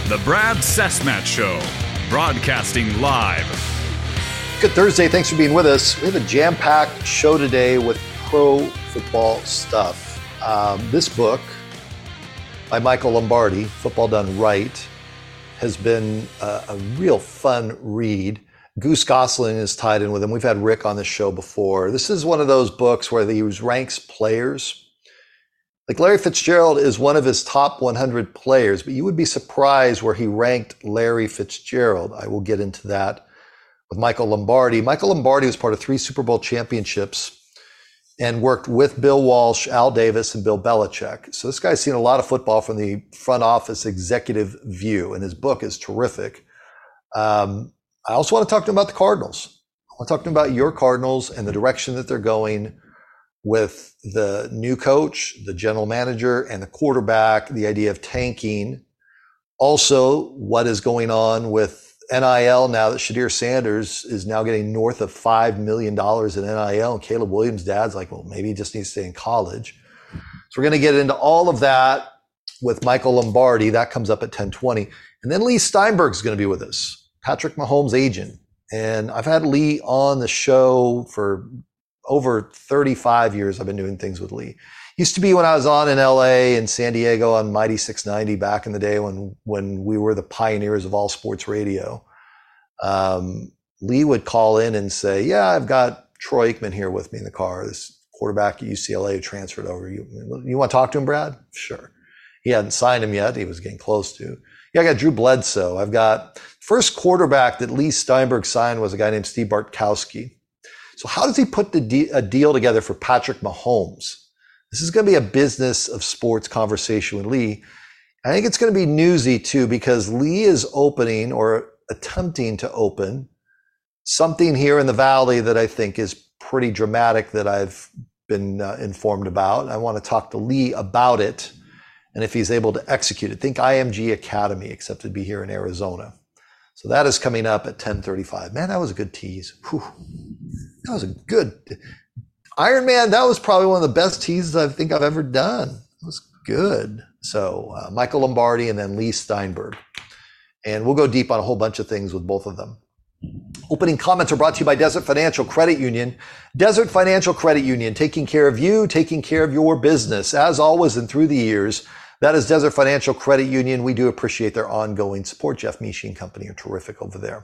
The Brad Cessmat Show, broadcasting live. Good Thursday. Thanks for being with us. We have a jam-packed show today with pro football stuff. This book by Michael Lombardi, Football Done Right, has been a real fun read. Goose Gosselin is tied in with him. We've had Rick on the show before. This is one of those books where he ranks players. Like Larry Fitzgerald is one of his top 100 players, but you would be surprised where he ranked Larry Fitzgerald. I will get into that with Michael Lombardi. Michael Lombardi was part of 3 Super Bowl championships and worked with Bill Walsh, Al Davis, and Bill Belichick. So this guy's seen a lot of football from the front office executive view, and his book is terrific. I also want to talk to him about the Cardinals. I want to talk to him about your Cardinals and the direction that they're going with the new coach, the general manager, and the quarterback, the idea of tanking. Also, what is going on with NIL now that Shadir Sanders is now getting north of $5 million in NIL, and Caleb Williams' dad's like, well, maybe he just needs to stay in college. So we're going to get into all of that with Michael Lombardi. That comes up at 10:20. And then Lee Steinberg's going to be with us, Patrick Mahomes' agent. And I've had Lee on the show for over 35 years. I've been doing things with Lee. Used to be when I was on in LA and San Diego on Mighty 690 back in the day when we were the pioneers of all sports radio. Lee would call in and say, yeah, I've got Troy Aikman here with me in the car, this quarterback at UCLA who transferred over. You want to talk to him, Brad? Sure. He hadn't signed him yet. He was getting close to. Yeah, I got Drew Bledsoe. I've got first quarterback that Lee Steinberg signed was a guy named Steve Bartkowski. So how does he put a deal together for Patrick Mahomes? This is going to be a business of sports conversation with Lee. I think it's going to be newsy too, because Lee is opening or attempting to open something here in the Valley that I think is pretty dramatic that I've been informed about. I want to talk to Lee about it and if he's able to execute it. Think IMG Academy, except it'd be here in Arizona. So that is coming up at 10:35. Man, that was a good tease. Whew. That was a good Iron Man. That was probably one of the best teases I think I've ever done. It was good. So Michael Lombardi and then Lee Steinberg. And we'll go deep on a whole bunch of things with both of them. Opening comments are brought to you by Desert Financial Credit Union. Desert Financial Credit Union, taking care of you, taking care of your business. As always and through the years, that is Desert Financial Credit Union. We do appreciate their ongoing support. Jeff Mishi and company are terrific over there.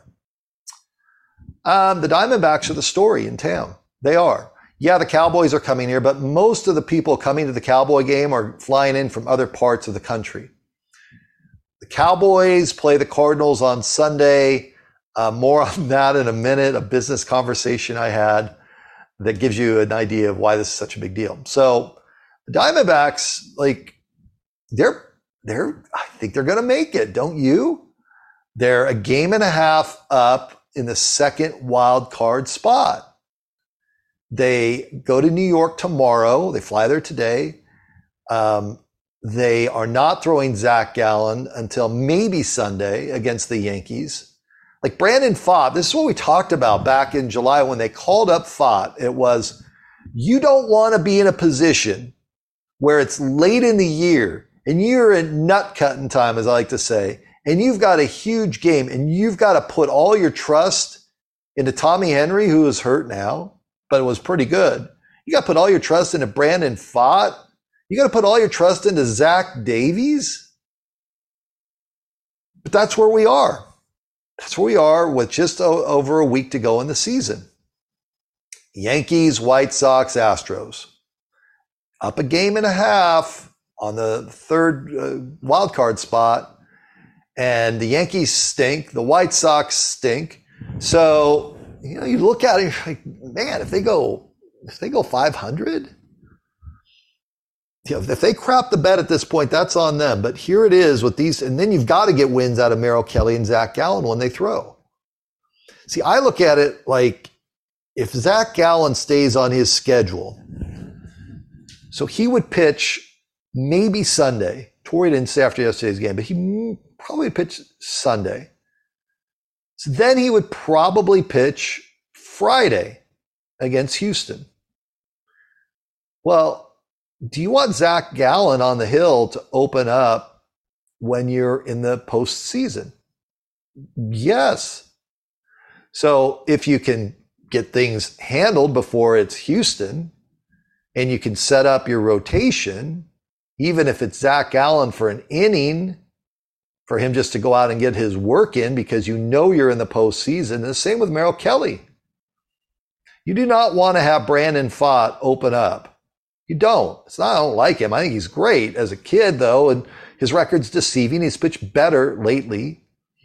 The Diamondbacks are the story in town. They are. Yeah, the Cowboys are coming here, but most of the people coming to the Cowboy game are flying in from other parts of the country. The Cowboys play the Cardinals on Sunday. More on that in a minute, a business conversation I had that gives you an idea of why this is such a big deal. So the Diamondbacks, I think they're going to make it, don't you? They're a game and a half up in the second wild card spot. They go to New York tomorrow. They fly there today. They are not throwing Zach Gallen until maybe Sunday against the Yankees. Like Brandon Pfaadt, this is what we talked about back in July when they called up Pfaadt. It was, you don't want to be in a position where it's late in the year and you're in nut cutting time, as I like to say, and you've got a huge game and you've got to put all your trust into Tommy Henry, who is hurt now, but it was pretty good. You got to put all your trust into Brandon Pfaadt. You got to put all your trust into Zach Davies. But that's where we are. That's where we are with just over a week to go in the season. Yankees, White Sox, Astros. Up a game and a half on the third wild card spot. And the Yankees stink. The White Sox stink. So, you look at it, you're like, man, if they go 500, if they crap the bed at this point, that's on them. But here it is with these, and then you've got to get wins out of Merrill Kelly and Zach Gallen when they throw. See, I look at it like if Zach Gallen stays on his schedule, so he would pitch maybe Sunday. Torrey didn't say after yesterday's game, but he probably pitch Sunday. So then he would probably pitch Friday against Houston. Well, do you want Zach Gallen on the hill to open up when you're in the postseason? Yes. So if you can get things handled before it's Houston and you can set up your rotation, even if it's Zach Allen for an inning, for him just to go out and get his work in because you know you're in the postseason. And the same with Merrill Kelly. You do not want to have Brandon Pfaadt open up. You don't. It's not I don't like him. I think he's great as a kid, though, and his record's deceiving. He's pitched better lately.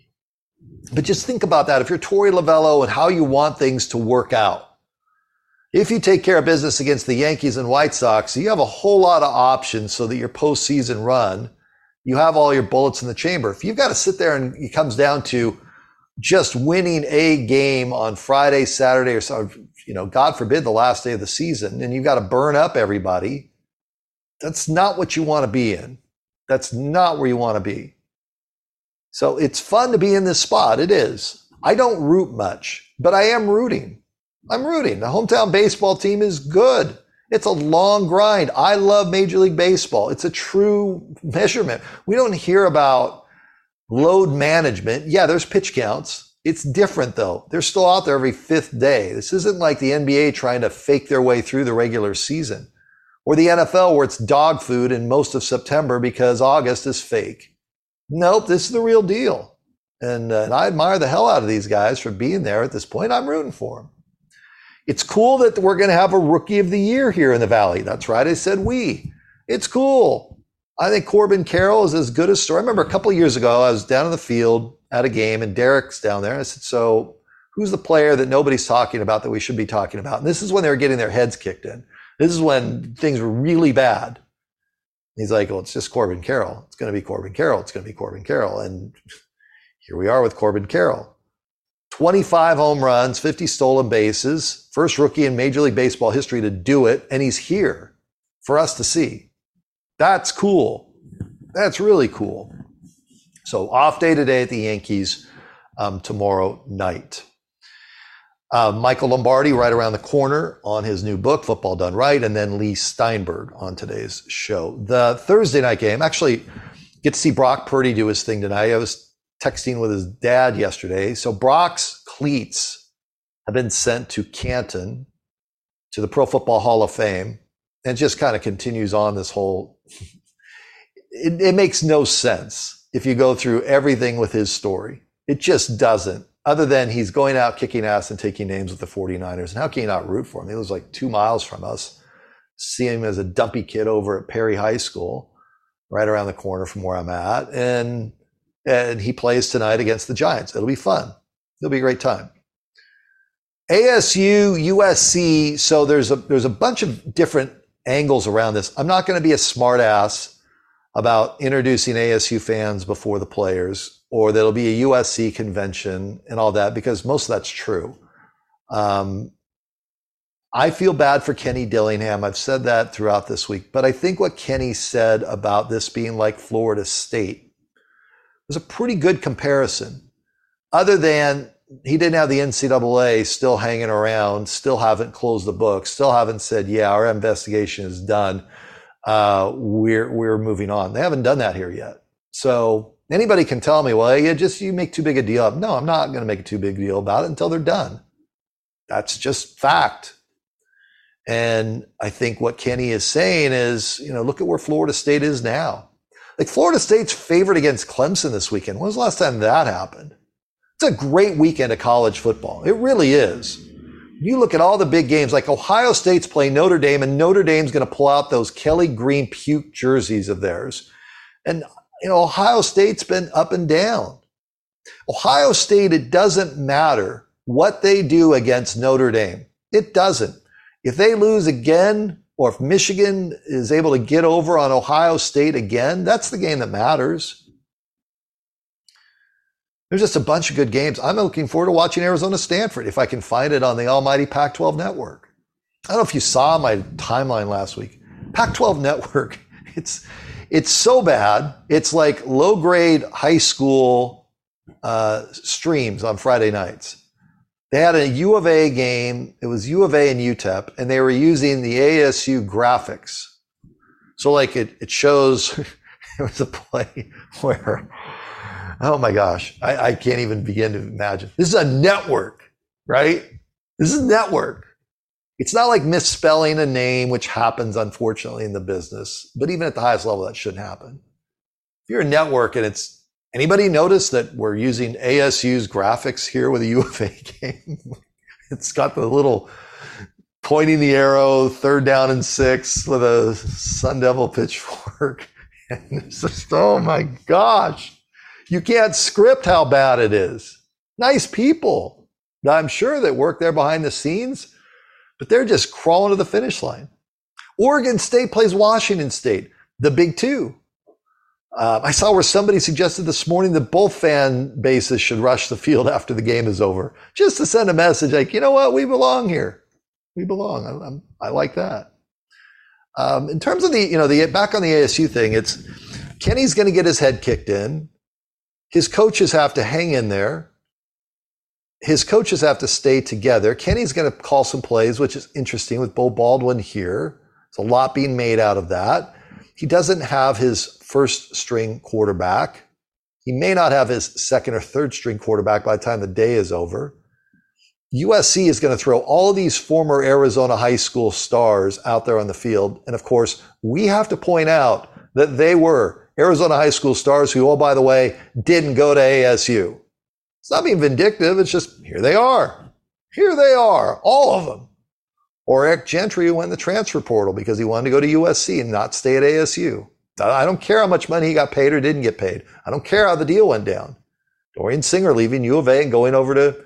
But just think about that. If you're Torey Lovullo and how you want things to work out. If you take care of business against the Yankees and White Sox, you have a whole lot of options so that your postseason run, you have all your bullets in the chamber. If you've got to sit there and it comes down to just winning a game on Friday, Saturday, or something, God forbid the last day of the season, and you've got to burn up everybody, that's not what you want to be in. That's not where you want to be. So it's fun to be in this spot. It is. I don't root much, but I am rooting. I'm rooting. The hometown baseball team is good. It's a long grind. I love Major League Baseball. It's a true measurement. We don't hear about load management. Yeah, there's pitch counts. It's different, though. They're still out there every fifth day. This isn't like the NBA trying to fake their way through the regular season, or the NFL where it's dog food in most of September because August is fake. Nope, this is the real deal. And I admire the hell out of these guys for being there at this point. I'm rooting for them. It's cool that we're going to have a Rookie of the Year here in the Valley. That's right, I said we. It's cool. I think Corbin Carroll is as good a story. I remember a couple of years ago, I was down in the field at a game, and Derek's down there. I said, so who's the player that nobody's talking about that we should be talking about? And this is when they were getting their heads kicked in. This is when things were really bad. He's like, well, it's just Corbin Carroll. It's going to be Corbin Carroll. It's going to be Corbin Carroll. And here we are with Corbin Carroll. 25 home runs, 50 stolen bases, first rookie in Major League Baseball history to do it, and he's here for us to see. That's cool. That's really cool. So off day today at the Yankees, tomorrow night. Michael Lombardi right around the corner on his new book, Football Done Right, and then Lee Steinberg on today's show. The Thursday night game, actually get to see Brock Purdy do his thing tonight. I was texting with his dad yesterday. So Brock's cleats have been sent to Canton, to the Pro Football Hall of Fame, and it just kind of continues on this whole, it makes no sense if you go through everything with his story. It just doesn't, other than he's going out kicking ass and taking names with the 49ers. And how can you not root for him? He lives like 2 miles from us. See him as a dumpy kid over at Perry High School, right around the corner from where I'm at. And he plays tonight against the Giants. It'll be fun. It'll be a great time. ASU, USC. So there's a bunch of different angles around this. I'm not going to be a smart ass about introducing ASU fans before the players, or there'll be a USC convention and all that, because most of that's true. I feel bad for Kenny Dillingham. I've said that throughout this week, but I think what Kenny said about this being like Florida State was a pretty good comparison, other than he didn't have the NCAA still hanging around, still haven't closed the book, still haven't said, yeah, our investigation is done. We're moving on. They haven't done that here yet. So anybody can tell me, well, you make too big a deal. No, I'm not going to make a too big deal about it until they're done. That's just fact. And I think what Kenny is saying is, look at where Florida State is now. Like, Florida State's favored against Clemson this weekend. When was the last time that happened? It's a great weekend of college football. It really is. You look at all the big games, like Ohio State's playing Notre Dame, and Notre Dame's going to pull out those Kelly Green puke jerseys of theirs. And, Ohio State's been up and down. Ohio State, it doesn't matter what they do against Notre Dame. It doesn't. If they lose again, or if Michigan is able to get over on Ohio State again, that's the game that matters. There's just a bunch of good games. I'm looking forward to watching Arizona Stanford if I can find it on the almighty Pac-12 network. I don't know if you saw my timeline last week. Pac-12 network, it's so bad. It's like low-grade high school streams on Friday nights. They had a U of A game. It was U of A and UTEP, and they were using the ASU graphics. So like it shows It was a play where, oh my gosh, I can't even begin to imagine. This is a network, right? This is network. It's not like misspelling a name, which happens, unfortunately, in the business. But even at the highest level, that shouldn't happen. If you're a network and it's, anybody notice that we're using ASU's graphics here with a U of A game? It's got the little pointing the arrow, 3rd down and 6 with a Sun Devil pitchfork. And it's just, oh my gosh. You can't script how bad it is. Nice people, I'm sure, that work there behind the scenes, but they're just crawling to the finish line. Oregon State plays Washington State, the Big Two. I saw where somebody suggested this morning that both fan bases should rush the field after the game is over, just to send a message like, you know what, we belong here. We belong. I like that. In terms of the back on the ASU thing, it's Kenny's going to get his head kicked in. His coaches have to hang in there. His coaches have to stay together. Kenny's going to call some plays, which is interesting with Beau Baldwin here. There's a lot being made out of that. He doesn't have his first string quarterback. He may not have his second or third string quarterback by the time the day is over. USC is going to throw all of these former Arizona high school stars out there on the field. And of course, we have to point out that they were Arizona high school stars who, oh, by the way, didn't go to ASU. It's not being vindictive. It's just, here they are. Here they are, all of them. Or Eric Gentry, who went in the transfer portal because he wanted to go to USC and not stay at ASU. I don't care how much money he got paid or didn't get paid. I don't care how the deal went down. Dorian Singer leaving U of A and going over to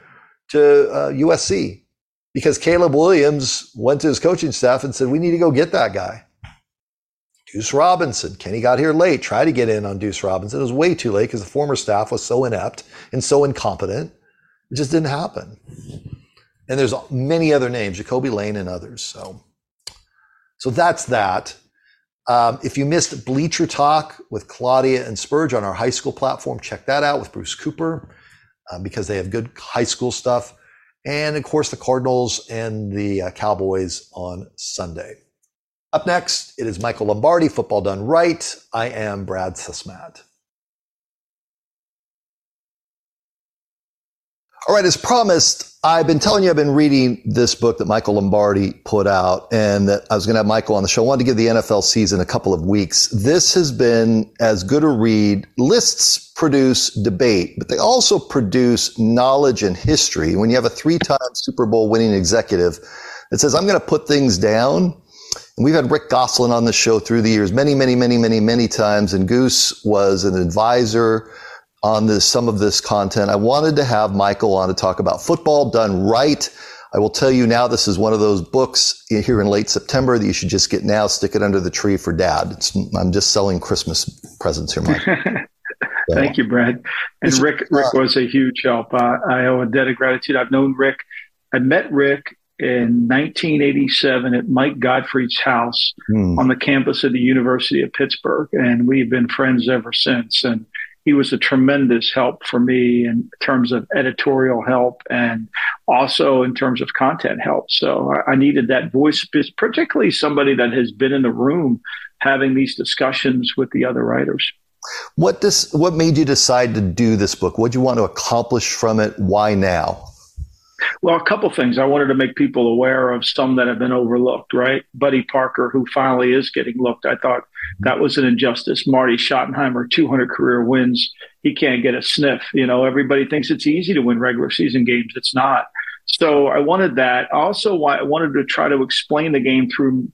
USC because Caleb Williams went to his coaching staff and said, we need to go get that guy. Deuce Robinson. Kenny got here late, tried to get in on Deuce Robinson. It was way too late because the former staff was so inept and so incompetent. It just didn't happen. And there's many other names, Jacoby Lane and others. So that's that. If you missed Bleacher Talk with Claudia and Spurge on our high school platform, check that out with Bruce Cooper because they have good high school stuff. And of course, the Cardinals and the Cowboys on Sunday. Up next, it is Michael Lombardi, Football Done Right. I am Brad Sismat. All right, as promised, I've been telling you I've been reading this book that Michael Lombardi put out and that I was going to have Michael on the show. I wanted to give the NFL season a couple of weeks. This has been as good a read. Lists produce debate, but they also produce knowledge and history. When you have a 3-time Super Bowl winning executive that says, I'm going to put things down. And we've had Rick Gosselin on the show through the years many times. And Goose was an advisor on some of this content. I wanted to have Michael on to talk about Football Done Right. I will tell you now, this is one of those books here in late September that you should just get now, stick it under the tree for Dad. I'm just selling Christmas presents here, Mike. Thank you, Brad. And Rick was a huge help. I owe a debt of gratitude. I've known Rick. I met Rick in 1987 at Mike Godfrey's house on the campus of the University of Pittsburgh. And we've been friends ever since. And he was a tremendous help for me in terms of editorial help and also in terms of content help. So I needed that voice, particularly somebody that has been in the room having these discussions with the other writers. What made you decide to do this book? What do you want to accomplish from it? Why now? Well, a couple things. I wanted to make people aware of some that have been overlooked, right? Buddy Parker, who finally is getting looked. I thought that was an injustice. Marty Schottenheimer, 200 career wins. He can't get a sniff. You know, everybody thinks it's easy to win regular season games. It's not. So I wanted that. Also, I wanted to try to explain the game through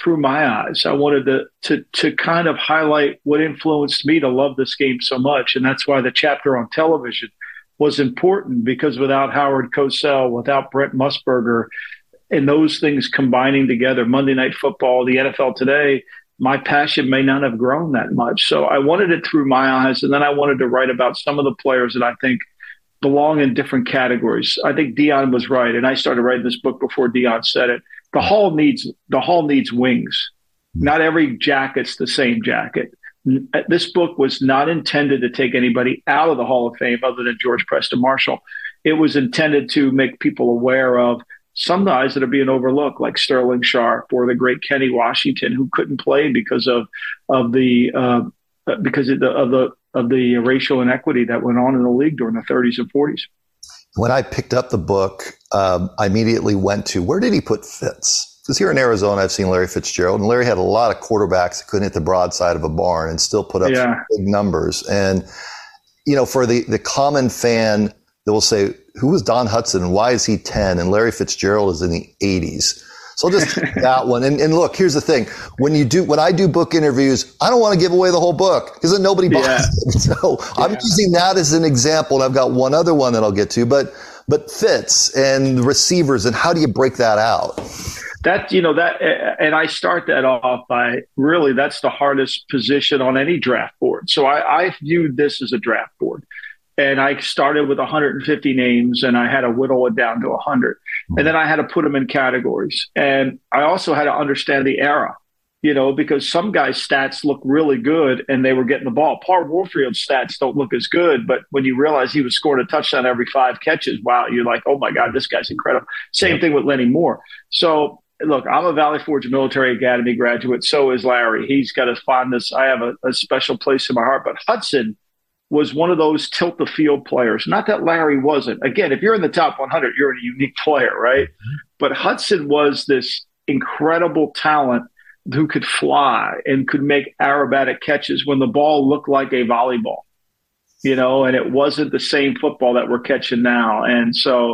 my eyes. I wanted to kind of highlight what influenced me to love this game so much. And that's why the chapter on television was important, because without Howard Cosell, without Brent Musburger, and those things combining together, Monday Night Football, the NFL today, my passion may not have grown that much. So I wanted it through my eyes. And then I wanted to write about some of the players that I think belong in different categories. I think Deion was right. And I started writing this book before Deion said it. The Hall needs wings. Not every jacket's the same jacket. This book was not intended to take anybody out of the Hall of Fame other than George Preston Marshall. It was intended to make people aware of some guys that are being overlooked, like Sterling Sharpe or the great Kenny Washington, who couldn't play because of the because of the racial inequity that went on in the league during the 30s and 40s. When I picked up the book, I immediately went to, where did he put Fitz? Because here in Arizona, I've seen Larry Fitzgerald, and Larry had a lot of quarterbacks that couldn't hit the broadside of a barn and still put up some big numbers. And, for the common fan that will say, who was Don Hutson and why is he 10? And Larry Fitzgerald is in the 80s. So I'll just take that one. And look, here's the thing. When I do book interviews, I don't want to give away the whole book because then nobody buys it. So I'm using that as an example. And I've got one other one that I'll get to, but Fitz and receivers, and how do you break that out? And I start that off by really, that's the hardest position on any draft board. So I viewed this as a draft board. And I started with 150 names, and I had to whittle it down to 100. And then I had to put them in categories. And I also had to understand the era, because some guys' stats look really good and they were getting the ball. Paul Warfield's stats don't look as good, but when you realize he was scoring a touchdown every 5 catches, wow, you're like, oh my God, this guy's incredible. Same thing with Lenny Moore. So look, I'm a Valley Forge Military Academy graduate. So is Larry. He's got to find this. I have a special place in my heart. But Hutson was one of those tilt the field players. Not that Larry wasn't. Again, if you're in the top 100, you're a unique player, right? But Hutson was this incredible talent who could fly and could make aerobatic catches when the ball looked like a volleyball, and it wasn't the same football that we're catching now. And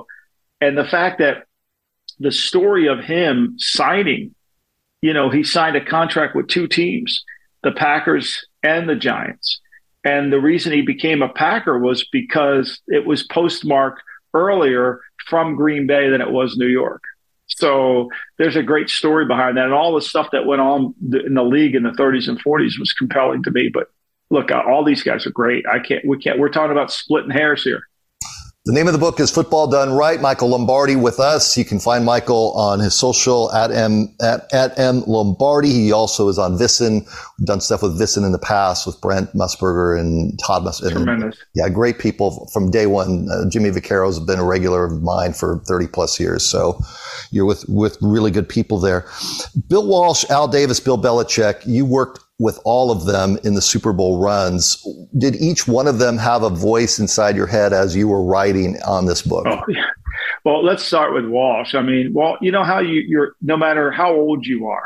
the fact that the story of him signing, he signed a contract with 2 teams, the Packers and the Giants. And the reason he became a Packer was because it was postmarked earlier from Green Bay than it was New York. So there's a great story behind that. And all the stuff that went on in the league in the 30s and 40s was compelling to me. But look, all these guys are great. We're talking about splitting hairs here. The name of the book is Football Done Right. Michael Lombardi with us. You can find Michael on his social at M Lombardi. He also is on VSiN. We've done stuff with VSiN in the past with Brent Musburger and Todd Musburger. Tremendous. Yeah, great people from day one. Jimmy Vaccaro has been a regular of mine for 30 plus years. So you're with really good people there. Bill Walsh, Al Davis, Bill Belichick, you worked with all of them in the Super Bowl runs. Did each one of them have a voice inside your head as you were writing on this book? Oh, yeah. Well, let's start with Walsh. I mean, you know how you're, no matter how old you are,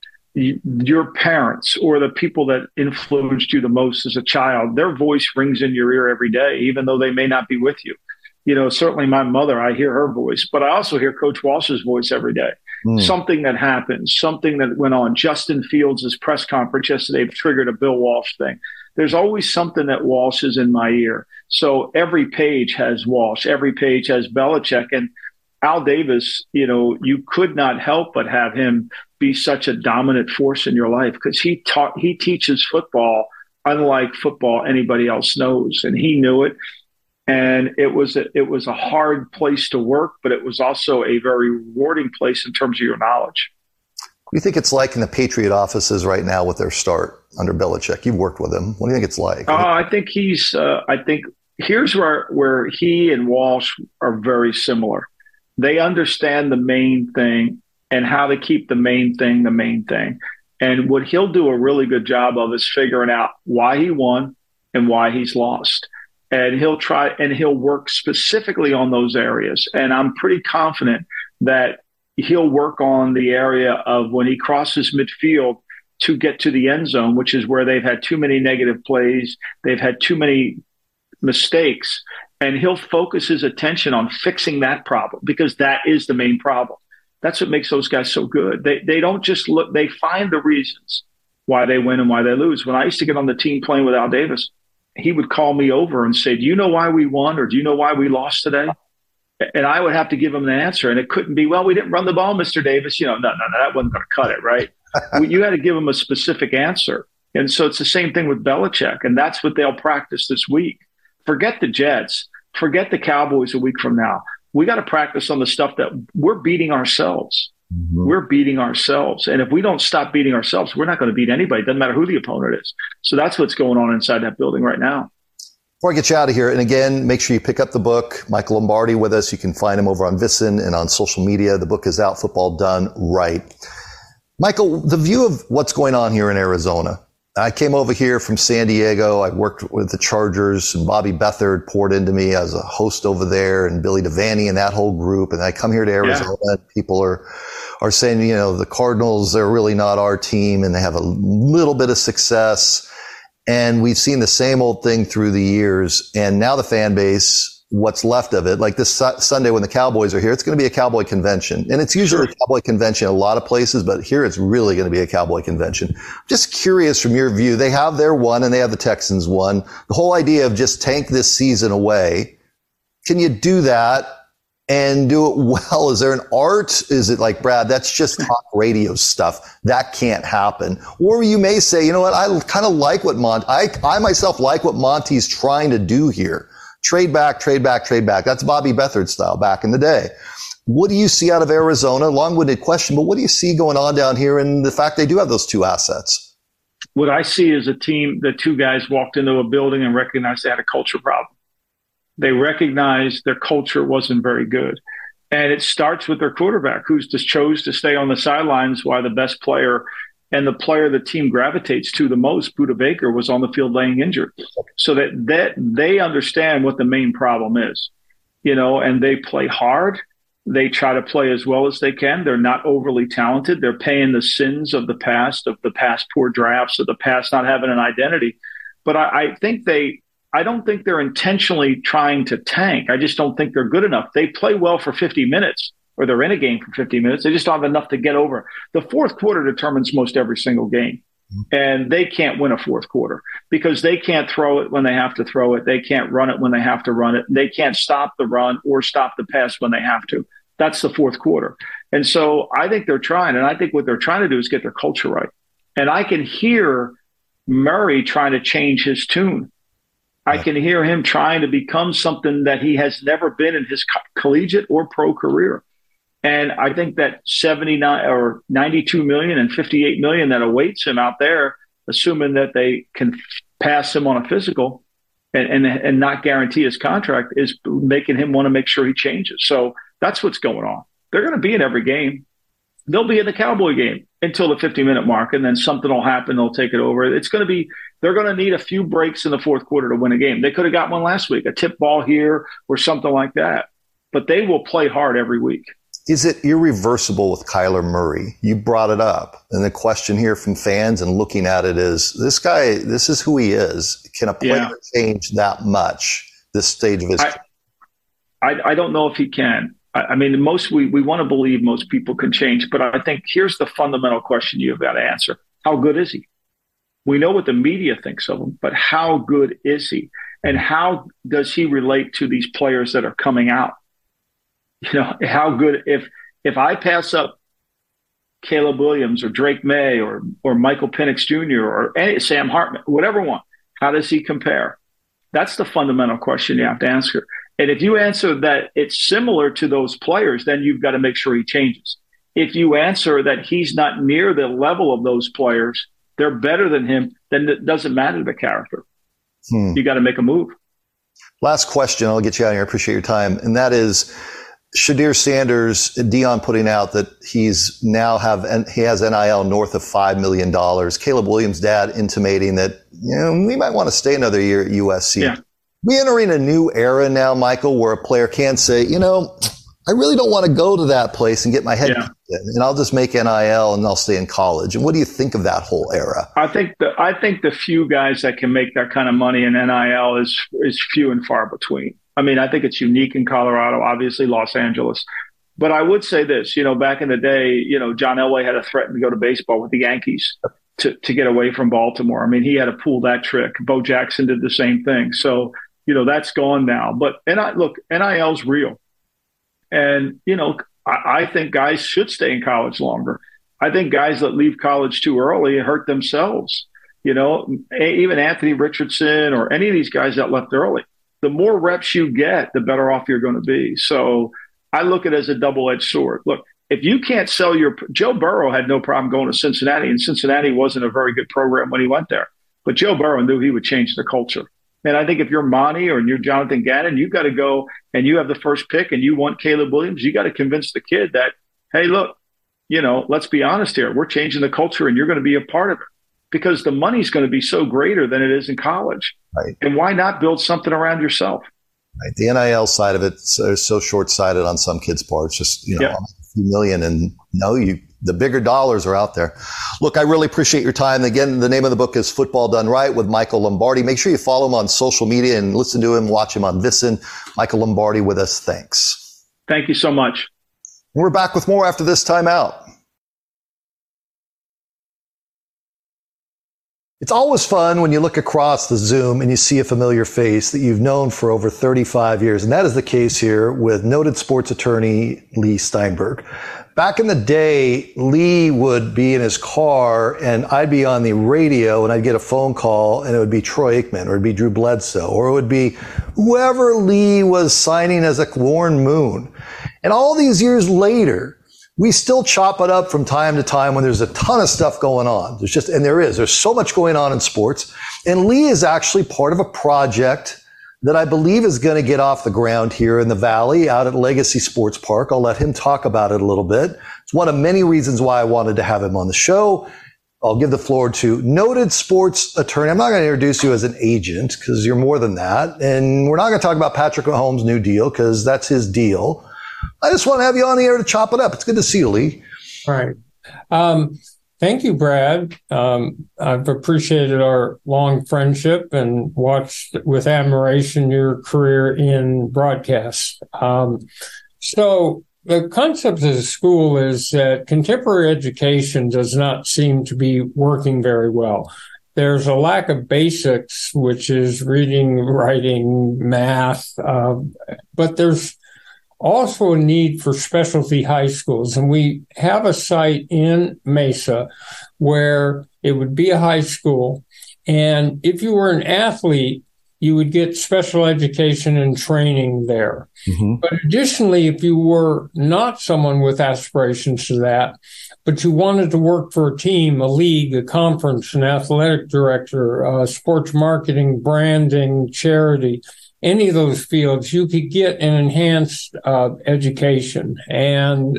your parents or the people that influenced you the most as a child, their voice rings in your ear every day, even though they may not be with you. Certainly my mother, I hear her voice, but I also hear Coach Walsh's voice every day. Something that happened, something that went on. Justin Fields' press conference yesterday triggered a Bill Walsh thing. There's always something that Walsh is in my ear. So every page has Walsh, every page has Belichick. And Al Davis, you could not help but have him be such a dominant force in your life because he teaches football unlike football anybody else knows. And he knew it. And it was a hard place to work, but it was also a very rewarding place in terms of your knowledge. What do you think it's like in the Patriot offices right now with their start under Belichick? You've worked with him. What do you think it's like? I think here's where he and Walsh are very similar. They understand the main thing and how to keep the main thing the main thing. And what he'll do a really good job of is figuring out why he won and why he's lost. And he'll work specifically on those areas. And I'm pretty confident that he'll work on the area of when he crosses midfield to get to the end zone, which is where they've had too many negative plays. They've had too many mistakes. And he'll focus his attention on fixing that problem because that is the main problem. That's what makes those guys so good. They don't just look, they find the reasons why they win and why they lose. When I used to get on the team playing with Al Davis, he would call me over and say, do you know why we won or do you know why we lost today? And I would have to give him an answer. And it couldn't be, well, we didn't run the ball, Mr. Davis. No, that wasn't going to cut it, right? You had to give him a specific answer. And so it's the same thing with Belichick. And that's what they'll practice this week. Forget the Jets. Forget the Cowboys a week from now. We got to practice on the stuff that we're beating ourselves. Mm-hmm. We're beating ourselves. And if we don't stop beating ourselves, we're not going to beat anybody. It doesn't matter who the opponent is. So that's what's going on inside that building right now. Before I get you out of here, and again, make sure you pick up the book. Michael Lombardi with us. You can find him over on VSiN and on social media. The book is out, Football Done Right. Michael, the view of what's going on here in Arizona, I came over here from San Diego. I worked with the Chargers, and Bobby Beathard poured into me as a host over there, and Billy Devaney and that whole group. And I come here to Arizona, and people are saying, the Cardinals, they're really not our team, and they have a little bit of success. And we've seen the same old thing through the years. And now the fan base, what's left of it, like this Sunday when the Cowboys are here, it's going to be a Cowboy convention. And it's usually a Cowboy convention in a lot of places, but here it's really going to be a Cowboy convention. Just curious from your view, they have their one and they have the Texans one. The whole idea of just tank this season away, can you do that and do it well? Is there an art? Is it like, Brad, that's just talk radio stuff. That can't happen. Or you may say, you know what, I kind of like what I myself like what Monty's trying to do here. Trade back, trade back, trade back. That's Bobby Beathard style back in the day. What do you see out of Arizona? Long-winded question, but what do you see going on down here in the fact they do have those two assets? What I see is a team, the two guys walked into a building and recognized they had a culture problem. They recognized their culture wasn't very good. And it starts with their quarterback, who's just chose to stay on the sidelines while the best player and the player the team gravitates to the most, Budda Baker, was on the field laying injured. So that they understand what the main problem is, and they play hard. They try to play as well as they can. They're not overly talented. They're paying the sins of the past poor drafts, of the past not having an identity. But I don't think they're intentionally trying to tank. I just don't think they're good enough. They play well for 50 minutes. Or they're in a game for 50 minutes. They just don't have enough to get over. The fourth quarter determines most every single game. And they can't win a fourth quarter because they can't throw it when they have to throw it. They can't run it when they have to run it. They can't stop the run or stop the pass when they have to. That's the fourth quarter. And so I think they're trying. And I think what they're trying to do is get their culture right. And I can hear Murray trying to change his tune. I can hear him trying to become something that he has never been in his collegiate or pro career. And I think that 79 or 92 million and 58 million that awaits him out there, assuming that they can pass him on a physical and not guarantee his contract, is making him want to make sure he changes. So that's what's going on. They're going to be in every game. They'll be in the Cowboy game until the 50-minute mark, and then something will happen. They'll take it over. They're going to need a few breaks in the fourth quarter to win a game. They could have got one last week, a tip ball here or something like that. But they will play hard every week. Is it irreversible with Kyler Murray? You brought it up. And the question here from fans and looking at it is, this guy, this is who he is. Can a player change that much this stage of his career? I don't know if he can. I mean, we want to believe most people can change, but I think here's the fundamental question you've got to answer. How good is he? We know what the media thinks of him, but how good is he? And how does he relate to these players that are coming out? How good, if I pass up Caleb Williams or Drake May or Michael Penix Jr. or Sam Hartman, whatever one, how does he compare? That's the fundamental question you have to answer. And if you answer that it's similar to those players, then you've got to make sure he changes. If you answer that he's not near the level of those players, they're better than him, then it doesn't matter the character. You got to make a move. Last question, I'll get you out of here. I appreciate your time. And that is, Shedeur Sanders, Dion putting out that he has NIL north of $5 million. Caleb Williams' dad intimating that, we might want to stay another year at USC. Yeah. We entering a new era now, Michael, where a player can say, I really don't want to go to that place and get my head kicked in, and I'll just make NIL and I'll stay in college. And what do you think of that whole era? I think the few guys that can make that kind of money in NIL is few and far between. I mean, I think it's unique in Colorado, obviously Los Angeles. But I would say this, back in the day, John Elway had to threaten to go to baseball with the Yankees to get away from Baltimore. I mean, he had to pull that trick. Bo Jackson did the same thing. So, that's gone now. But NIL's real. And, I think guys should stay in college longer. I think guys that leave college too early hurt themselves. Even Anthony Richardson or any of these guys that left early. The more reps you get, the better off you're going to be. So I look at it as a double-edged sword. Look, if you can't sell Joe Burrow had no problem going to Cincinnati, and Cincinnati wasn't a very good program when he went there. But Joe Burrow knew he would change the culture. And I think if you're Monty or you're Jonathan Gannon, you've got to go and you have the first pick and you want Caleb Williams, you got to convince the kid that, hey, look, let's be honest here. We're changing the culture and you're going to be a part of it. because the money's going to be so greater than it is in college. Right. And why not build something around yourself? Right. The NIL side of it is so short-sighted on some kids' parts. Just, a few million, and the bigger dollars are out there. Look, I really appreciate your time. Again, the name of the book is Football Done Right with Michael Lombardi. Make sure you follow him on social media and listen to him, watch him on VSiN. Michael Lombardi with us. Thanks. Thank you so much. We're back with more after this timeout. It's always fun when you look across the Zoom and you see a familiar face that you've known for over 35 years. And that is the case here with noted sports attorney Leigh Steinberg. Back in the day, Leigh would be in his car and I'd be on the radio and I'd get a phone call and it would be Troy Aikman or it'd be Drew Bledsoe or it would be whoever Leigh was signing as a Warren Moon. And all these years later, we still chop it up from time to time when there's a ton of stuff going on. There's so much going on in sports. And Leigh is actually part of a project that I believe is going to get off the ground here in the Valley out at Legacy Sports Park. I'll let him talk about it a little bit. It's one of many reasons why I wanted to have him on the show. I'll give the floor to noted sports attorney. I'm not going to introduce you as an agent because you're more than that. And we're not going to talk about Patrick Mahomes' new deal because that's his deal. I just want to have you on the air to chop it up. It's good to see you, Leigh. All right. Thank you, Brad. I've appreciated our long friendship and watched with admiration your career in broadcast. So the concept of the school is that contemporary education does not seem to be working very well. There's a lack of basics, which is reading, writing, math, but there's also a need for specialty high schools. And we have a site in Mesa where it would be a high school. And if you were an athlete, you would get special education and training there. Mm-hmm. But additionally, if you were not someone with aspirations to that, but you wanted to work for a team, a league, a conference, an athletic director, sports marketing, branding, charity, any of those fields, you could get an enhanced education. And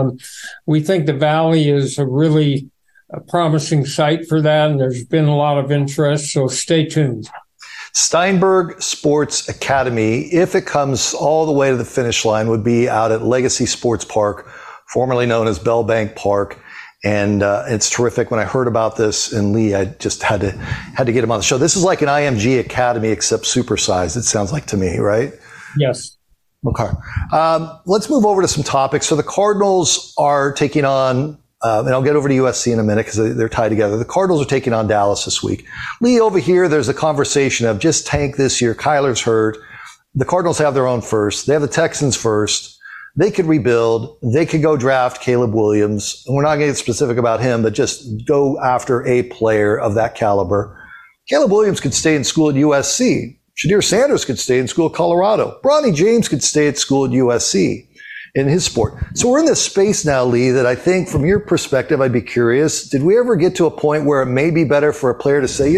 we think the Valley is a really promising site for that, and there's been a lot of interest, so stay tuned. Steinberg Sports Academy, if it comes all the way to the finish line, would be out at Legacy Sports Park, formerly known as Bell Bank Park. And it's terrific. When I heard about this in Leigh, I just had to get him on the show. This is like an IMG Academy except supersized, it sounds like to me, right? Yes. Okay. Let's move over to some topics. So the Cardinals are taking on, and I'll get over to USC in a minute because they're tied together. The Cardinals are taking on Dallas this week. Leigh, over here, there's a conversation of just tank this year. Kyler's hurt. The Cardinals have their own first. They have the Texans first. They could rebuild. They could go draft Caleb Williams. And we're not going to get specific about him, but just go after a player of that caliber. Caleb Williams could stay in school at USC. Shadir Sanders could stay in school at Colorado. Bronny James could stay at school at USC in his sport. So we're in this space now, Leigh, that I think from your perspective, I'd be curious. Did we ever get to a point where it may be better for a player to say,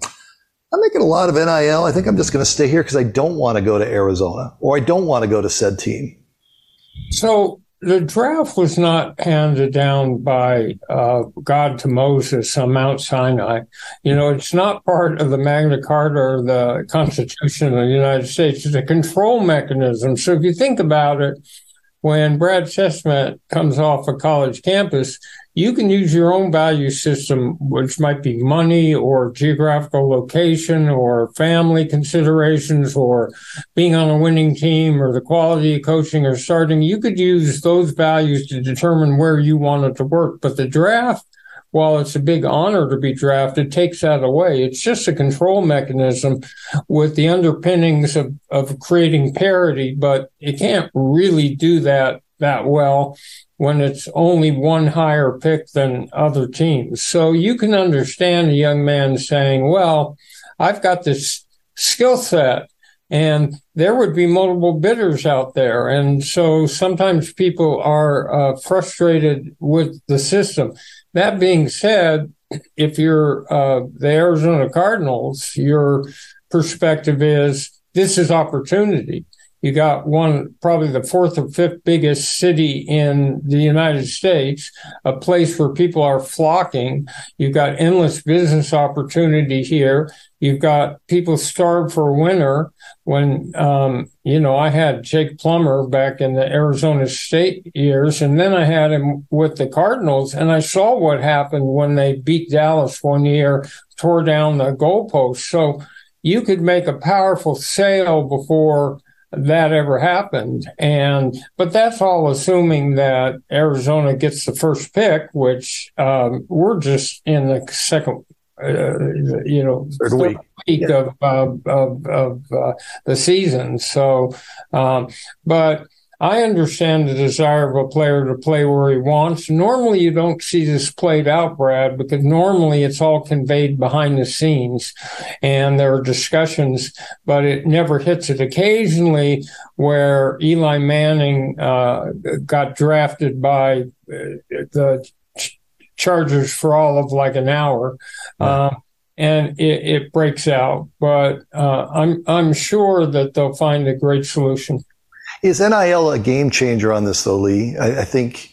I'm making a lot of NIL. I think I'm just going to stay here because I don't want to go to Arizona or I don't want to go to said team? So the draft was not handed down by God to Moses on Mount Sinai. It's not part of the Magna Carta or the Constitution of the United States. It's a control mechanism. So if you think about it, when Brad Chestnut comes off a college campus, you can use your own value system, which might be money or geographical location or family considerations or being on a winning team or the quality of coaching or starting. You could use those values to determine where you wanted to work. But the draft, while it's a big honor to be drafted, takes that away. It's just a control mechanism with the underpinnings of creating parity, but it can't really do that well when it's only one higher pick than other teams. So you can understand a young man saying, well, I've got this skill set and there would be multiple bidders out there. And so sometimes people are frustrated with the system. That being said, if you're the Arizona Cardinals, your perspective is this is opportunity. You got probably the fourth or fifth biggest city in the United States, a place where people are flocking. You've got endless business opportunity here. You've got people starved for winter. When, I had Jake Plummer back in the Arizona State years, and then I had him with the Cardinals, and I saw what happened when they beat Dallas one year, tore down the goalpost. So you could make a powerful sale before that ever happened. But that's all assuming that Arizona gets the first pick, which we're just in the second third week of the season. So, but I understand the desire of a player to play where he wants. Normally, you don't see this played out, Brad, because normally it's all conveyed behind the scenes and there are discussions, but it never hits it. Occasionally, where Eli Manning got drafted by the Chargers for all of like an hour, and it breaks out. But I'm sure that they'll find a great solution. Is NIL a game changer on this, though, Lee? I think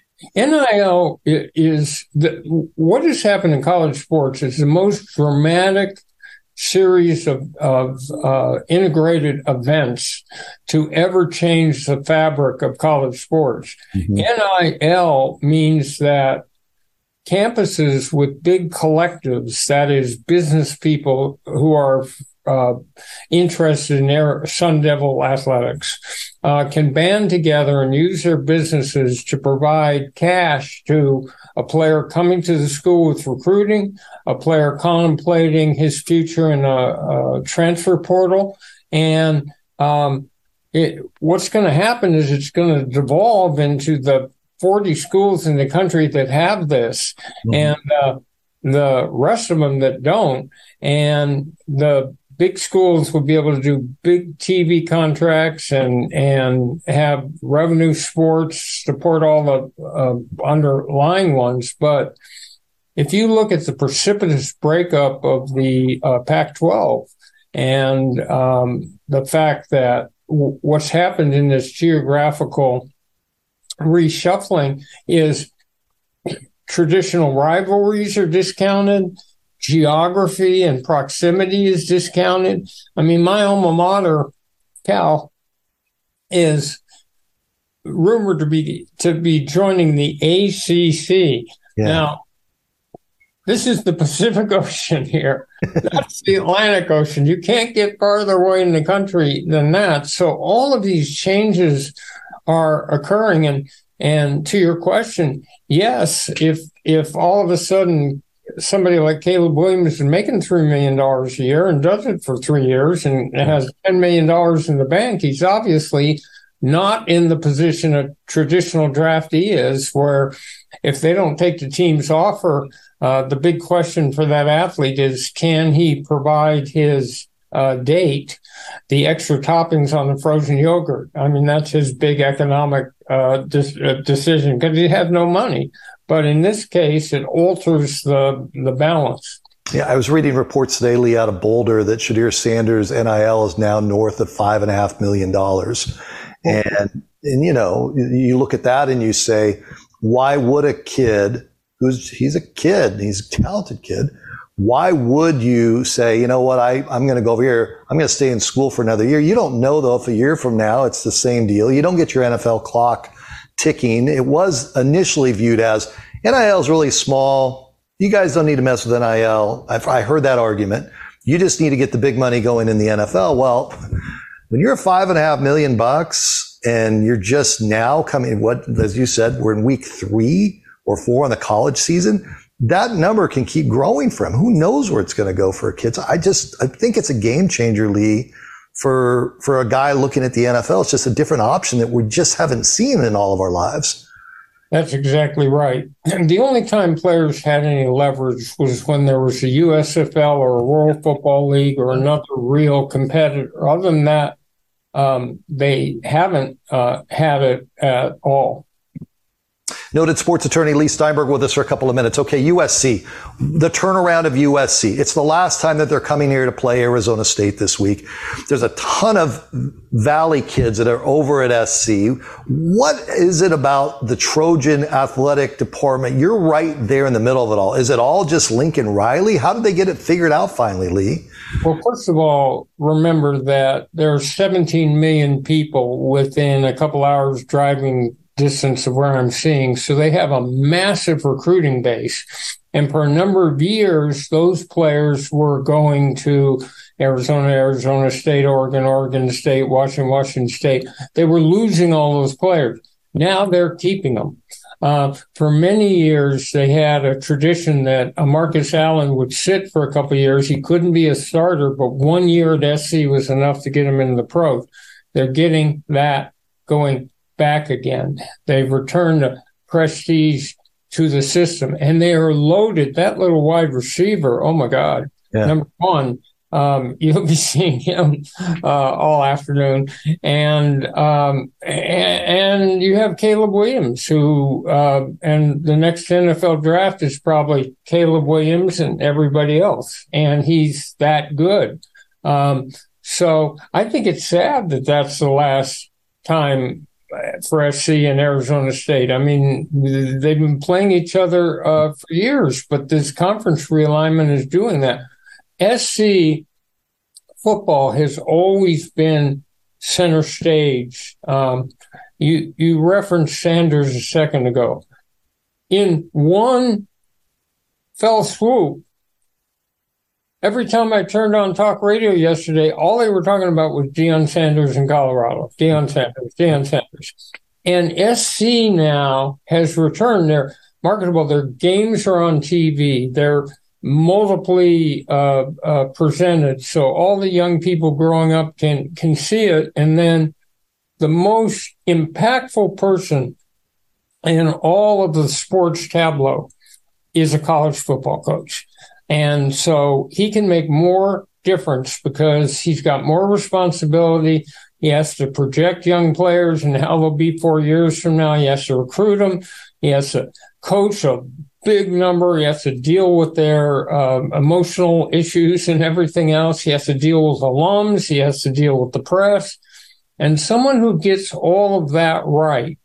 NIL is what has happened in college sports is the most dramatic series of integrated events to ever change the fabric of college sports. Mm-hmm. NIL means that campuses with big collectives, that is business people who are interested in their Sun Devil athletics, can band together and use their businesses to provide cash to a player coming to the school with recruiting, a player contemplating his future in a transfer portal. And what's going to happen is it's going to devolve into the 40 schools in the country that have this, mm-hmm. and the rest of them that don't. And the big schools will be able to do big TV contracts and have revenue sports, support all the underlying ones. But if you look at the precipitous breakup of the Pac-12 and the fact that what's happened in this geographical reshuffling is traditional rivalries are discounted. Geography and proximity is discounted. I mean, my alma mater, Cal, is rumored to be joining the ACC. Yeah. Now, this is the Pacific Ocean here. That's the Atlantic Ocean. You can't get farther away in the country than that. So all of these changes are occurring. And to your question, yes, if all of a sudden somebody like Caleb Williams is making $3 million a year and does it for 3 years and has $10 million in the bank, he's obviously not in the position a traditional draftee is, where if they don't take the team's offer, the big question for that athlete is, can he provide his date the extra toppings on the frozen yogurt? I mean, that's his big economic decision, because he has no money. But in this case, it alters the balance. Yeah, I was reading reports today, Lee, out of Boulder, that Shadir Sanders' NIL is now north of $5.5 million. And you look at that and you say, why would a kid he's a kid, he's a talented kid, why would you say, you know what, I'm going to go over here, I'm going to stay in school for another year? You don't know, though, if a year from now it's the same deal. You don't get your NFL clock ticking. It was initially viewed as NIL is really small. You guys don't need to mess with NIL. I heard that argument. You just need to get the big money going in the NFL. Well, when you're $5.5 million and you're just now coming, as you said, we're in week 3 or 4 on the college season, that number can keep growing for him. Who knows where it's going to go for kids? I think it's a game changer, Lee, for a guy looking at the NFL. It's just a different option that we just haven't seen in all of our lives. That's exactly right. And the only time players had any leverage was when there was a USFL or a World Football League or another real competitor. Other than that, they haven't had it at all. Noted sports attorney Lee Steinberg with us for a couple of minutes. Okay, USC, the turnaround of USC. It's the last time that they're coming here to play Arizona State this week. There's a ton of Valley kids that are over at SC. What is it about the Trojan athletic department? You're right there in the middle of it all. Is it all just Lincoln Riley? How did they get it figured out finally, Lee? Well, first of all, remember that there are 17 million people within a couple hours driving distance of where I'm seeing. So they have a massive recruiting base. And for a number of years, those players were going to Arizona State, Oregon State, Washington State. They were losing all those players. Now they're keeping them. For many years, they had a tradition that Marcus Allen would sit for a couple of years. He couldn't be a starter, but 1 year at SC was enough to get him into the pros. They're getting that going back again. They've returned the prestige to the system, and they are loaded. That little wide receiver, oh my God. Yeah. Number one, you'll be seeing him all afternoon, and you have Caleb Williams, who and the next NFL draft is probably Caleb Williams and everybody else, and he's that good. So I think it's sad that that's the last time for SC and Arizona State. I mean, they've been playing each other for years, but this conference realignment is doing that. SC football has always been center stage. You referenced Sanders a second ago. In one fell swoop, every time I turned on talk radio yesterday, all they were talking about was Deion Sanders in Colorado. Deion Sanders. And SC now has returned. They're marketable. Their games are on TV. They're multiply presented, so all the young people growing up can see it. And then the most impactful person in all of the sports tableau is a college football coach. And so he can make more difference because he's got more responsibility. He has to project young players and how they'll be 4 years from now. He has to recruit them. He has to coach a big number. He has to deal with their emotional issues and everything else. He has to deal with alums. He has to deal with the press. And someone who gets all of that right,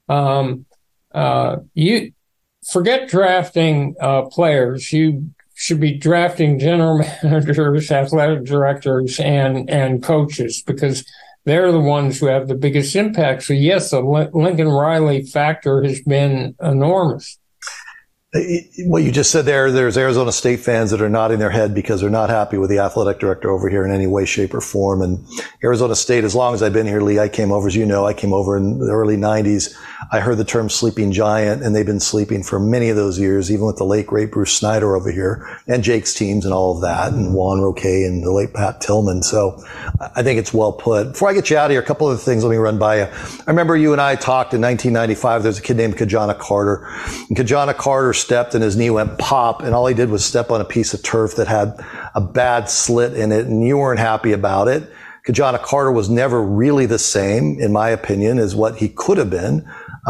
you forget drafting players. You should be drafting general managers, athletic directors, and coaches, because they're the ones who have the biggest impact. So yes, the Lincoln Riley factor has been enormous. What you just said there's Arizona State fans that are nodding their head because they're not happy with the athletic director over here in any way, shape, or form. And Arizona State, as long as I've been here, Lee, I came over, as you know, I came over in the early 90s. I heard the term sleeping giant, and they've been sleeping for many of those years, even with the late, great Bruce Snyder over here, and Jake's teams and all of that, and Juan Roque and the late Pat Tillman. So I think it's well put. Before I get you out of here, a couple of things let me run by you. I remember you and I talked in 1995. There's a kid named Kajana Carter. And Kajana Carter stepped and his knee went pop, and all he did was step on a piece of turf that had a bad slit in it, and you weren't happy about it. Kajana Carter was never really the same, in my opinion, as what he could have been.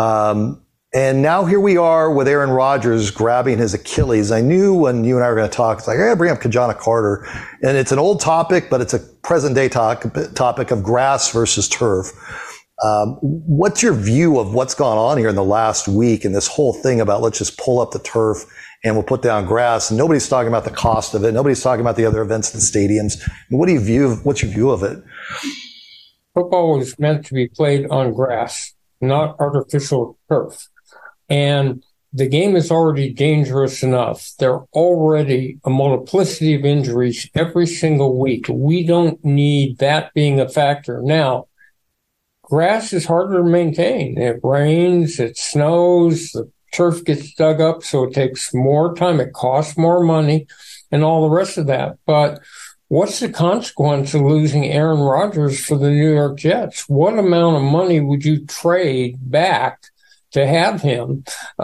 And now here we are with Aaron Rodgers grabbing his Achilles. I knew when you and I were going to talk, it's like, I bring up Kajana Carter. And it's an old topic, but it's a present day topic of grass versus turf. What's your view of what's gone on here in the last week and this whole thing about let's just pull up the turf and we'll put down grass? And nobody's talking about the cost of it. Nobody's talking about the other events in the stadiums. What's your view of it? Football was meant to be played on grass, not artificial turf. And the game is already dangerous enough. There are already a multiplicity of injuries every single week. We don't need that being a factor. Now, grass is harder to maintain. It rains, it snows, the turf gets dug up, so it takes more time, it costs more money, and all the rest of that. But what's the consequence of losing Aaron Rodgers for the New York Jets? What amount of money would you trade back to have him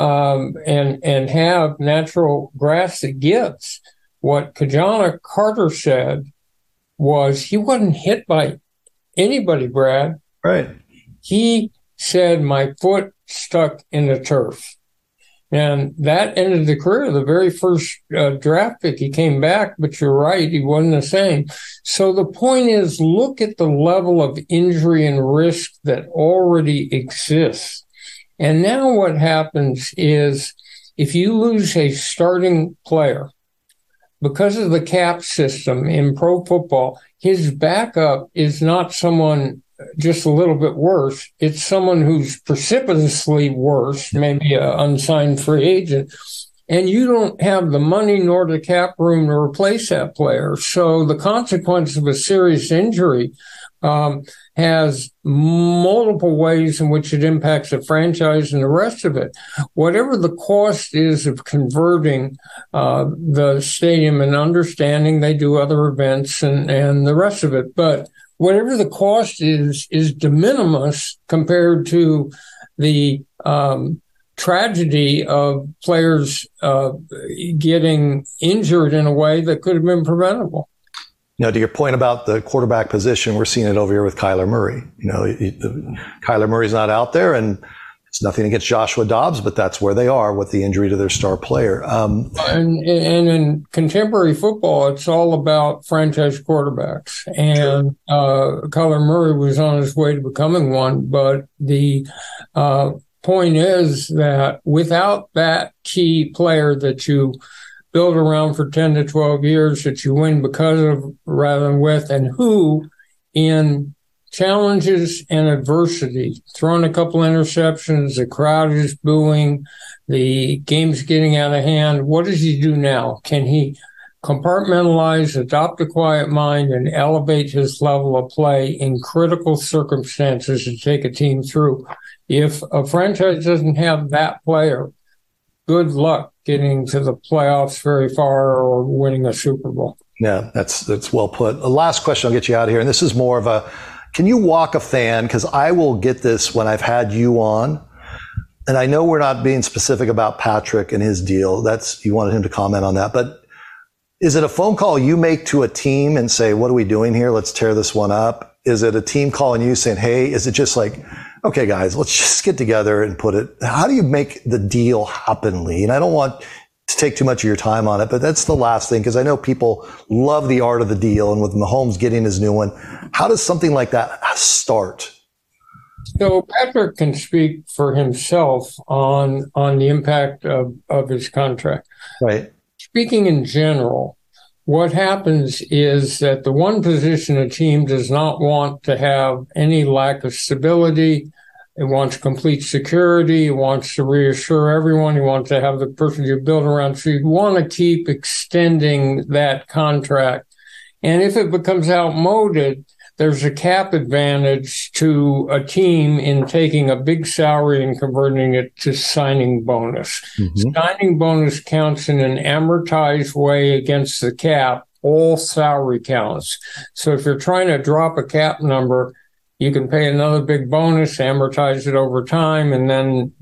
and have natural grass that gives? What Kajana Carter said was he wasn't hit by anybody, Brad. Right. He said, my foot stuck in the turf. And that ended the career. The very first draft pick, he came back, but you're right, he wasn't the same. So the point is, look at the level of injury and risk that already exists. And now what happens is, if you lose a starting player, because of the cap system in pro football, his backup is not someone just a little bit worse. It's someone who's precipitously worse, maybe an unsigned free agent, and you don't have the money nor the cap room to replace that player. So the consequence of a serious injury has multiple ways in which it impacts the franchise and the rest of it. Whatever the cost is of converting the stadium, and understanding they do other events and the rest of it, but whatever the cost is de minimis compared to the tragedy of players getting injured in a way that could have been preventable. To your point about the quarterback position, we're seeing it over here with Kyler Murray. Kyler Murray's not out there, and it's nothing against Joshua Dobbs, but that's where they are with the injury to their star player. And in contemporary football, it's all about franchise quarterbacks. And Kyler Murray was on his way to becoming one. But the point is that without that key player that you build around for 10 to 12 years, that you win because of rather than with, and who in challenges and adversity, throwing a couple interceptions, the crowd is booing, the game's getting out of hand. What does he do now? Can he compartmentalize, adopt a quiet mind, and elevate his level of play in critical circumstances to take a team through? If a franchise doesn't have that player, good luck getting to the playoffs very far or winning a Super Bowl. Yeah, that's well put. The last question, I'll get you out of here. And this is more of a, can you walk a fan? Because I will get this when I've had you on. And I know we're not being specific about Patrick and his deal. You wanted him to comment on that. But is it a phone call you make to a team and say, what are we doing here? Let's tear this one up. Is it a team calling you saying, hey, is it just like, okay, guys, let's just get together and put it. How do you make the deal happen, Lee? And I don't want to take too much of your time on it, but that's the last thing, because I know people love the art of the deal, and with Mahomes getting his new one, how does something like that start? So Patrick can speak for himself on the impact of his contract. Right. Speaking in general, what happens is that the one position a team does not want to have any lack of stability. It wants complete security. It wants to reassure everyone. It wants to have the person you build around. So you want to keep extending that contract. And if it becomes outmoded, there's a cap advantage to a team in taking a big salary and converting it to signing bonus. Mm-hmm. Signing bonus counts in an amortized way against the cap. All salary counts. So if you're trying to drop a cap number, you can pay another big bonus, amortize it over time, and then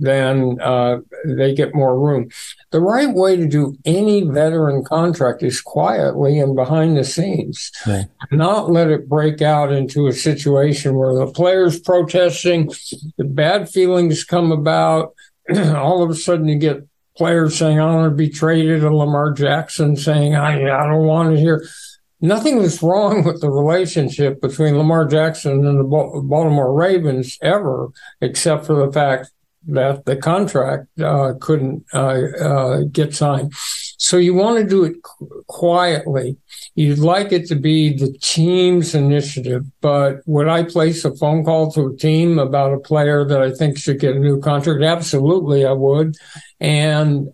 they get more room. The right way to do any veteran contract is quietly and behind the scenes, right. Not let it break out into a situation where the players protesting, the bad feelings come about. All of a sudden you get players saying, I want to be traded, and Lamar Jackson saying, I don't want to hear. Nothing was wrong with the relationship between Lamar Jackson and the Baltimore Ravens ever, except for the fact that the contract couldn't get signed. So you want to do it quietly. You'd like it to be the team's initiative, but would I place a phone call to a team about a player that I think should get a new contract? Absolutely, I would. And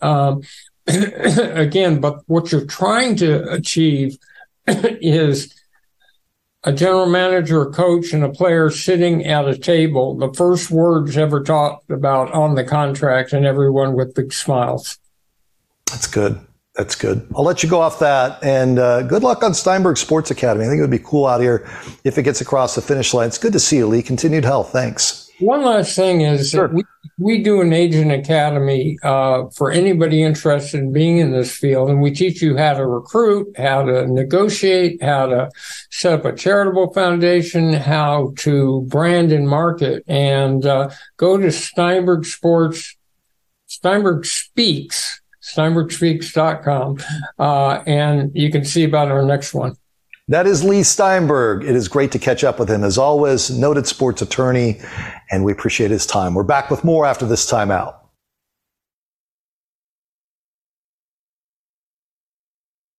again, but what you're trying to achieve is a general manager, a coach, and a player sitting at a table, the first words ever talked about on the contract, and everyone with big smiles. That's good. That's good. I'll let you go off that. And good luck on Steinberg Sports Academy. I think it would be cool out here if it gets across the finish line. It's good to see you, Lee. Continued health. Thanks. One last thing is sure. that we do an agent academy for anybody interested in being in this field, and we teach you how to recruit, how to negotiate, how to set up a charitable foundation, how to brand and market. And go to Steinberg Sports Steinberg Speaks, steinbergspeaks.com, and you can see about our next one. That is Lee Steinberg. It is great to catch up with him. As always, noted sports attorney, and we appreciate his time. We're back with more after this timeout.